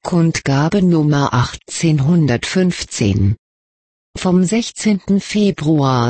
Kundgabe Nummer 1815. Vom 16. Februar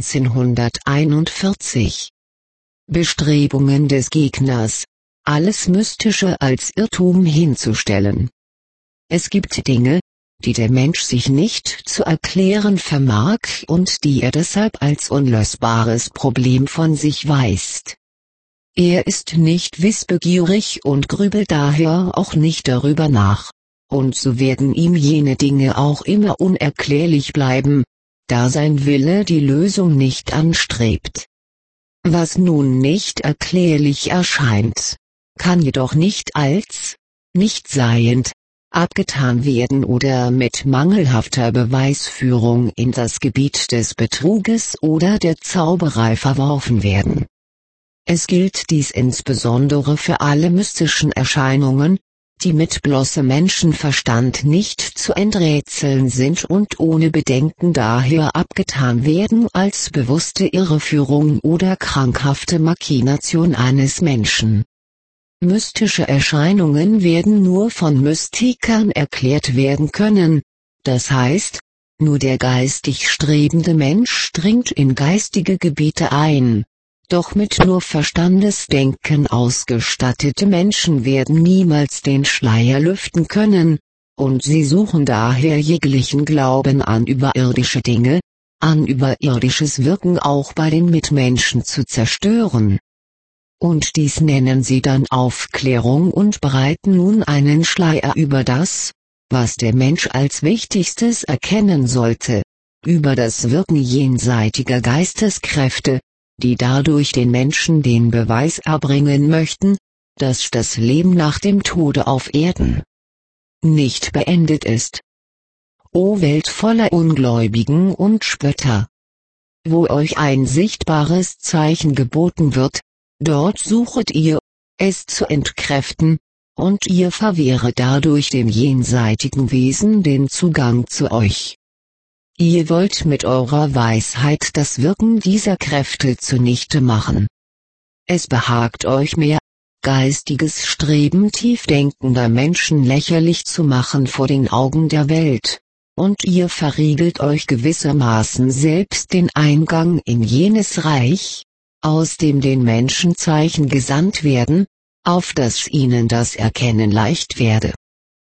1941. Bestrebungen des Gegners, alles Mystische als Irrtum hinzustellen. Es gibt Dinge, die der Mensch sich nicht zu erklären vermag und die er deshalb als unlösbares Problem von sich weist. Er ist nicht wissbegierig und grübelt daher auch nicht darüber nach, und so werden ihm jene Dinge auch immer unerklärlich bleiben, da sein Wille die Lösung nicht anstrebt. Was nun nicht erklärlich erscheint, kann jedoch nicht als nicht seiend abgetan werden oder mit mangelhafter Beweisführung in das Gebiet des Betruges oder der Zauberei verworfen werden. Es gilt dies insbesondere für alle mystischen Erscheinungen, die mit bloßem Menschenverstand nicht zu enträtseln sind und ohne Bedenken daher abgetan werden als bewusste Irreführung oder krankhafte Machination eines Menschen. Mystische Erscheinungen werden nur von Mystikern erklärt werden können, das heißt, nur der geistig strebende Mensch dringt in geistige Gebiete ein. Doch mit nur Verstandesdenken ausgestattete Menschen werden niemals den Schleier lüften können, und sie suchen daher jeglichen Glauben an überirdische Dinge, an überirdisches Wirken auch bei den Mitmenschen zu zerstören. Und dies nennen sie dann Aufklärung und breiten nun einen Schleier über das, was der Mensch als Wichtigstes erkennen sollte, über das Wirken jenseitiger Geisteskräfte, die dadurch den Menschen den Beweis erbringen möchten, dass das Leben nach dem Tode auf Erden nicht beendet ist. O Welt voller Ungläubigen und Spötter! Wo euch ein sichtbares Zeichen geboten wird, dort suchet ihr, es zu entkräften, und ihr verwehret dadurch dem jenseitigen Wesen den Zugang zu euch. Ihr wollt mit eurer Weisheit das Wirken dieser Kräfte zunichte machen. Es behagt euch mehr, geistiges Streben tiefdenkender Menschen lächerlich zu machen vor den Augen der Welt, und ihr verriegelt euch gewissermaßen selbst den Eingang in jenes Reich, aus dem den Menschen Zeichen gesandt werden, auf das ihnen das Erkennen leicht werde.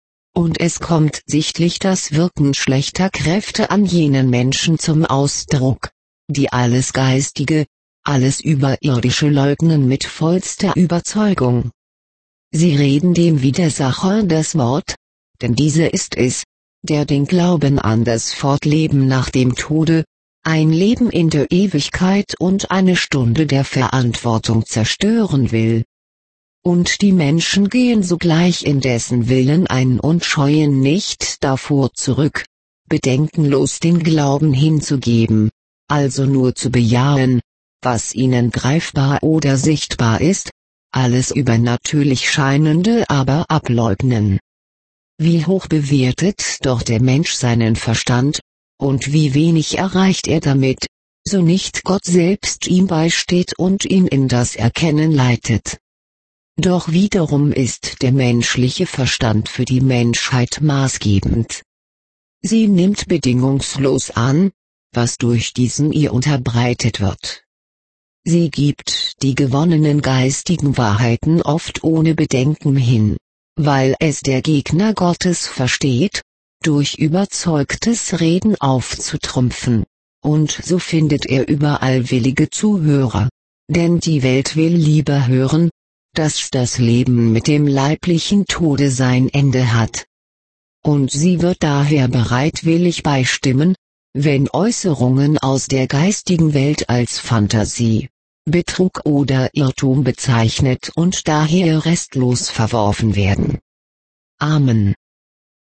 Und es kommt sichtlich das Wirken schlechter Kräfte an jenen Menschen zum Ausdruck, die alles Geistige, alles Überirdische leugnen mit vollster Überzeugung. Sie reden dem Widersacher das Wort, denn dieser ist es, der den Glauben an das Fortleben nach dem Tode, ein Leben in der Ewigkeit und eine Stunde der Verantwortung zerstören will. Und die Menschen gehen sogleich in dessen Willen ein und scheuen nicht davor zurück, bedenkenlos den Glauben hinzugeben, also nur zu bejahen, was ihnen greifbar oder sichtbar ist, alles übernatürlich Scheinende aber ableugnen. Wie hoch bewertet doch der Mensch seinen Verstand, und wie wenig erreicht er damit, so nicht Gott selbst ihm beisteht und ihn in das Erkennen leitet. Doch wiederum ist der menschliche Verstand für die Menschheit maßgebend. Sie nimmt bedingungslos an, was durch diesen ihr unterbreitet wird. Sie gibt die gewonnenen geistigen Wahrheiten oft ohne Bedenken hin, weil es der Gegner Gottes versteht, durch überzeugtes Reden aufzutrumpfen, und so findet er überall willige Zuhörer, denn die Welt will lieber hören, dass das Leben mit dem leiblichen Tode sein Ende hat. Und sie wird daher bereitwillig beistimmen, wenn Äußerungen aus der geistigen Welt als Fantasie, Betrug oder Irrtum bezeichnet und daher restlos verworfen werden. Amen.